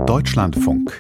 Deutschlandfunk.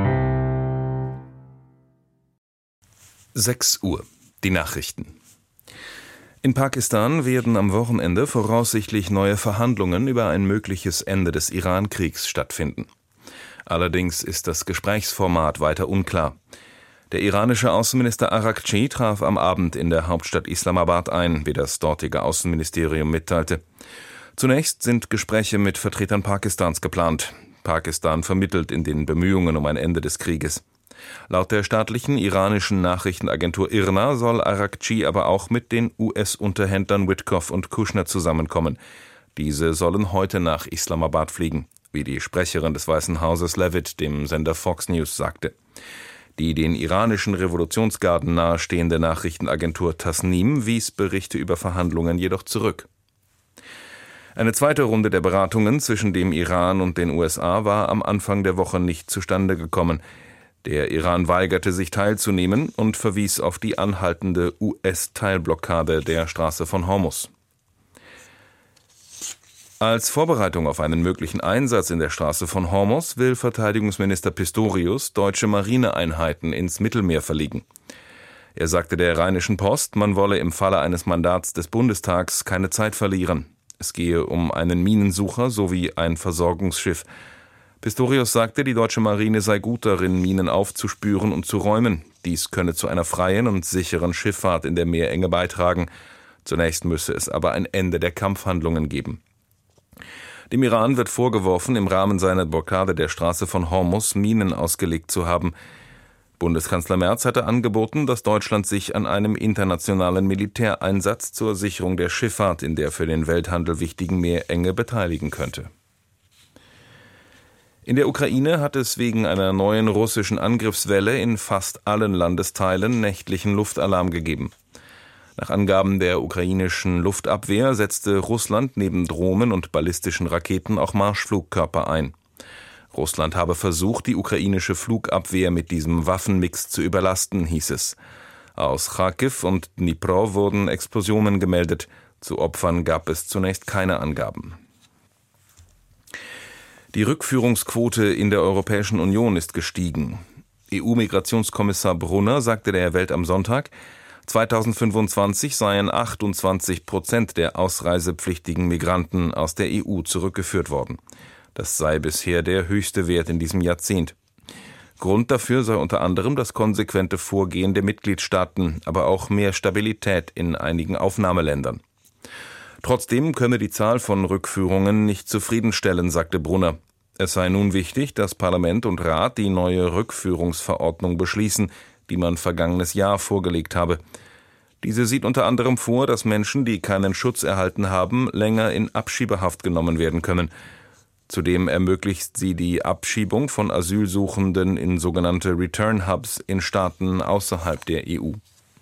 6 Uhr. Die Nachrichten. In Pakistan werden am Wochenende voraussichtlich neue Verhandlungen über ein mögliches Ende des Iran-Kriegs stattfinden. Allerdings ist das Gesprächsformat weiter unklar. Der iranische Außenminister Araghchi traf am Abend in der Hauptstadt Islamabad ein, wie das dortige Außenministerium mitteilte. Zunächst sind Gespräche mit Vertretern Pakistans geplant. Pakistan vermittelt in den Bemühungen um ein Ende des Krieges. Laut der staatlichen iranischen Nachrichtenagentur IRNA soll Araghchi aber auch mit den US-Unterhändlern Witkoff und Kushner zusammenkommen. Diese sollen heute nach Islamabad fliegen, wie die Sprecherin des Weißen Hauses Leavitt dem Sender Fox News sagte. Die den iranischen Revolutionsgarden nahestehende Nachrichtenagentur Tasnim wies Berichte über Verhandlungen jedoch zurück. Eine zweite Runde der Beratungen zwischen dem Iran und den USA war am Anfang der Woche nicht zustande gekommen. Der Iran weigerte sich teilzunehmen und verwies auf die anhaltende US-Teilblockade der Straße von Hormuz. Als Vorbereitung auf einen möglichen Einsatz in der Straße von Hormuz will Verteidigungsminister Pistorius deutsche Marineeinheiten ins Mittelmeer verlegen. Er sagte der Rheinischen Post, man wolle im Falle eines Mandats des Bundestags keine Zeit verlieren. Es gehe um einen Minensucher sowie ein Versorgungsschiff. Pistorius sagte, die deutsche Marine sei gut darin, Minen aufzuspüren und zu räumen. Dies könne zu einer freien und sicheren Schifffahrt in der Meerenge beitragen. Zunächst müsse es aber ein Ende der Kampfhandlungen geben. Dem Iran wird vorgeworfen, im Rahmen seiner Blockade der Straße von Hormuz Minen ausgelegt zu haben. Bundeskanzler Merz hatte angeboten, dass Deutschland sich an einem internationalen Militäreinsatz zur Sicherung der Schifffahrt in der für den Welthandel wichtigen Meerenge beteiligen könnte. In der Ukraine hat es wegen einer neuen russischen Angriffswelle in fast allen Landesteilen nächtlichen Luftalarm gegeben. Nach Angaben der ukrainischen Luftabwehr setzte Russland neben Drohnen und ballistischen Raketen auch Marschflugkörper ein. Russland habe versucht, die ukrainische Flugabwehr mit diesem Waffenmix zu überlasten, hieß es. Aus Charkiw und Dnipro wurden Explosionen gemeldet. Zu Opfern gab es zunächst keine Angaben. Die Rückführungsquote in der Europäischen Union ist gestiegen. EU-Migrationskommissar Brunner sagte der Welt am Sonntag, 2025 seien 28% der ausreisepflichtigen Migranten aus der EU zurückgeführt worden. Das sei bisher der höchste Wert in diesem Jahrzehnt. Grund dafür sei unter anderem das konsequente Vorgehen der Mitgliedstaaten, aber auch mehr Stabilität in einigen Aufnahmeländern. Trotzdem könne die Zahl von Rückführungen nicht zufriedenstellen, sagte Brunner. Es sei nun wichtig, dass Parlament und Rat die neue Rückführungsverordnung beschließen, die man vergangenes Jahr vorgelegt habe. Diese sieht unter anderem vor, dass Menschen, die keinen Schutz erhalten haben, länger in Abschiebehaft genommen werden können. Zudem ermöglicht sie die Abschiebung von Asylsuchenden in sogenannte Return Hubs in Staaten außerhalb der EU.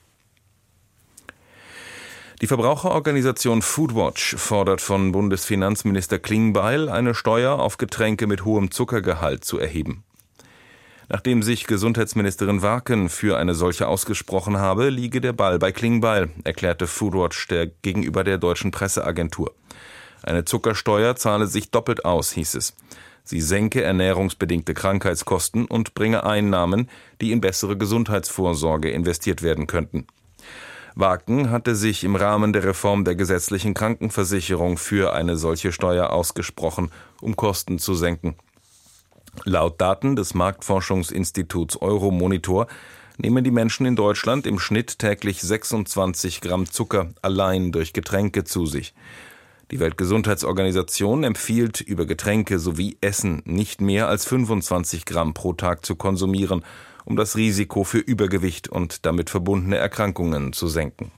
Die Verbraucherorganisation Foodwatch fordert von Bundesfinanzminister Klingbeil, eine Steuer auf Getränke mit hohem Zuckergehalt zu erheben. Nachdem sich Gesundheitsministerin Warken für eine solche ausgesprochen habe, liege der Ball bei Klingbeil, erklärte Foodwatch gegenüber der deutschen Presseagentur. Eine Zuckersteuer zahle sich doppelt aus, hieß es. Sie senke ernährungsbedingte Krankheitskosten und bringe Einnahmen, die in bessere Gesundheitsvorsorge investiert werden könnten. Warken hatte sich im Rahmen der Reform der gesetzlichen Krankenversicherung für eine solche Steuer ausgesprochen, um Kosten zu senken. Laut Daten des Marktforschungsinstituts Euromonitor nehmen die Menschen in Deutschland im Schnitt täglich 26 Gramm Zucker allein durch Getränke zu sich. Die Weltgesundheitsorganisation empfiehlt, über Getränke sowie Essen nicht mehr als 25 Gramm pro Tag zu konsumieren, um das Risiko für Übergewicht und damit verbundene Erkrankungen zu senken.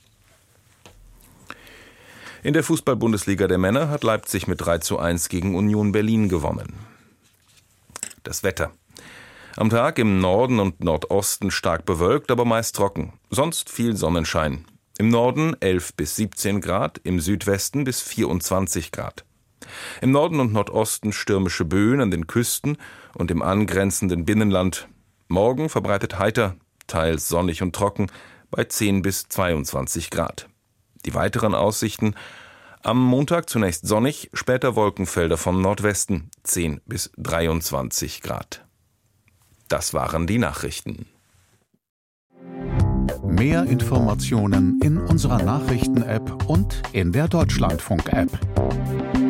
In der Fußball-Bundesliga der Männer hat Leipzig mit 3:1 gegen Union Berlin gewonnen. Das Wetter. Am Tag im Norden und Nordosten stark bewölkt, aber meist trocken. Sonst viel Sonnenschein. Im Norden 11 bis 17 Grad, im Südwesten bis 24 Grad. Im Norden und Nordosten stürmische Böen an den Küsten und im angrenzenden Binnenland. Morgen verbreitet heiter, teils sonnig und trocken, bei 10 bis 22 Grad. Die weiteren Aussichten: Am Montag zunächst sonnig, später Wolkenfelder vom Nordwesten, 10 bis 23 Grad. Das waren die Nachrichten. Mehr Informationen in unserer Nachrichten-App und in der Deutschlandfunk-App.